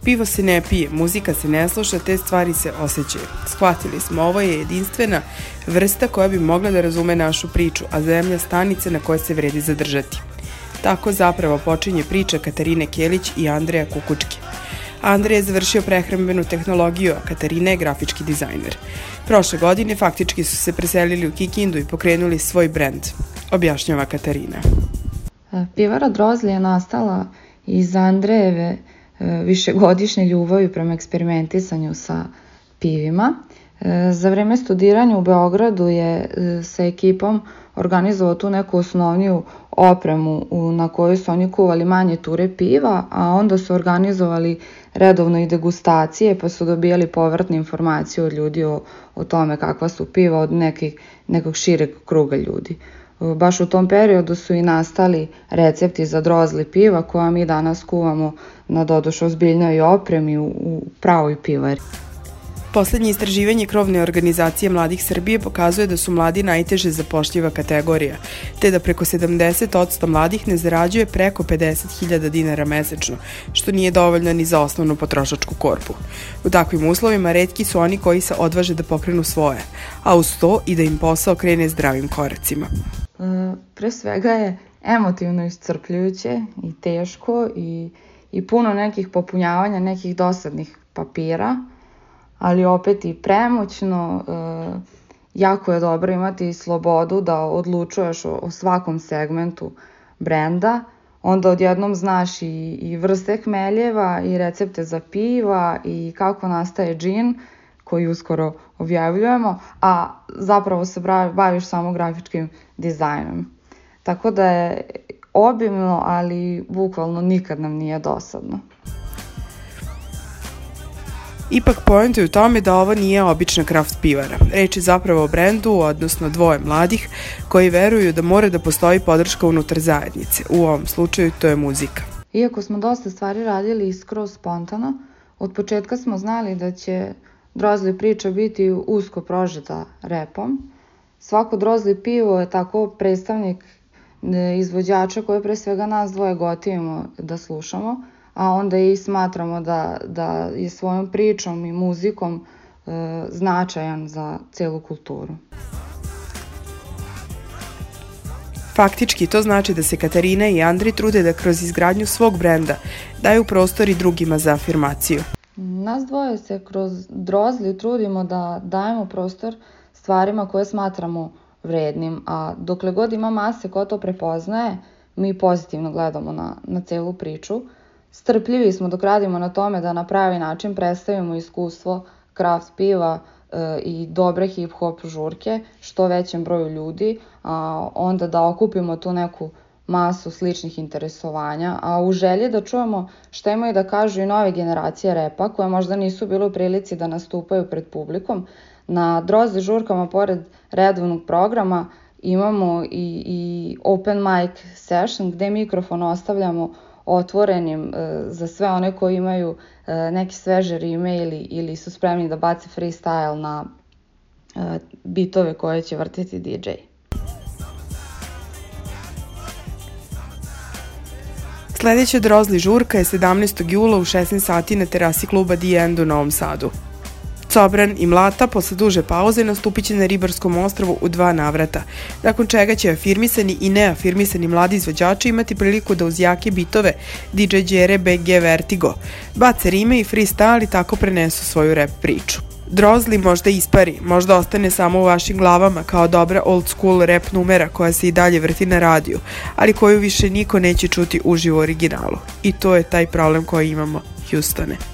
Pivo se ne pije, muzika se ne sluša, te stvari se osjećaju. Shvatili smo, ovo je jedinstvena vrsta koja bi mogla da razume našu priču, a zemlja stanice na kojoj se vredi zadržati. Tako zapravo počinje priča Katarine Kjelić i Andreja Kukučke. Andrej je završio prehrambenu tehnologiju, a Katarina je grafički dizajner. Prošle godine faktički su se preselili u Kikindu i pokrenuli svoj brend, objašnjava Katarina. Pivara Drozli je nastala iz Andrejeve višegodišnje ljubavi prema eksperimentisanju sa pivima. Za vreme studiranja u Beogradu je sa ekipom organizovao tu neku osnovniju opremu na kojoj su oni kuvali manje ture piva, a onda su organizovali redovno i degustacije, pa su dobijali povratne informacije od ljudi o tome kakva su piva od nekog šireg kruga ljudi. Baš u tom periodu su i nastali recepti za Drozli piva koja mi danas kuvamo na doduše ozbiljnoj opremi u pravoj pivari. Poslednje istraživanje krovne organizacije Mladih Srbije pokazuje da su mladi najteže zapošljiva kategorija, te da preko 70% mladih ne zarađuje preko 50.000 dinara mesečno, što nije dovoljno ni za osnovnu potrošačku korpu. U takvim uslovima retki su oni koji se odvaže da pokrenu svoje, a uz to i da im posao krene zdravim koracima. Pre svega je emotivno iscrpljujuće i teško i puno nekih popunjavanja, nekih dosadnih papira, ali opet i premoćno. Jako je dobro imati slobodu da odlučuješ o svakom segmentu brenda, onda odjednom znaš i vrste hmeljeva i recepte za piva i kako nastaje džin koji uskoro objavljujemo, a zapravo se baviš samo grafičkim dizajnom. Tako da je obimno, ali bukvalno nikad nam nije dosadno. Ipak point je u tome da ovo nije obična kraft pivara. Reč je zapravo o brendu, odnosno dvoje mladih, koji veruju da mora da postoji podrška unutar zajednice. U ovom slučaju to je muzika. Iako smo dosta stvari radili skroz spontano, od početka smo znali da će Drozli priča biti usko prožeta repom. Svako Drozli pivo je tako predstavnik izvođača koje pre svega nas dvoje gotivimo da slušamo, a onda i smatramo da je svojom pričom i muzikom značajan za celu kulturu. Faktički to znači da se Katarina i Andrej trude da kroz izgradnju svog brenda daju prostor i drugima za afirmaciju. Nas dvoje se kroz Drozli trudimo da dajemo prostor stvarima koje smatramo vrednim, a dokle god ima mase ko to prepoznaje, mi pozitivno gledamo na celu priču. Strpljivi smo dok radimo na tome da na pravi način predstavimo iskustvo kraft piva i dobre hip-hop žurke što većem broju ljudi, a onda da okupimo tu neku masu sličnih interesovanja, a u želji da čujemo šta imaju da kažu i nove generacije repa koje možda nisu bile u prilici da nastupaju pred publikom. Na Drozli žurkama pored redovnog programa imamo i open mic session gde mikrofon ostavljamo otvorenim za sve one koji imaju neke sveže rime ili su spremni da bace freestyle na bitove koje će vrtiti DJ. Sledeća Drozli žurka je 17. jula u 16 sati na terasi kluba The End u Novom Sadu. Cobran i Mlata posle duže pauze nastupit će na Ribarskom ostrvu u 2 navrata, nakon čega će afirmisani i neafirmisani mladi izvođači imati priliku da uz jake bitove DJ Đere BG Vertigo bace rime i freestyle i tako prenesu svoju rap priču. Drozli možda ispari, možda ostane samo u vašim glavama kao dobra old school rap numera koja se i dalje vrti na radiju, ali koju više niko neće čuti uživo u originalu. I to je taj problem koji imamo, Houstone.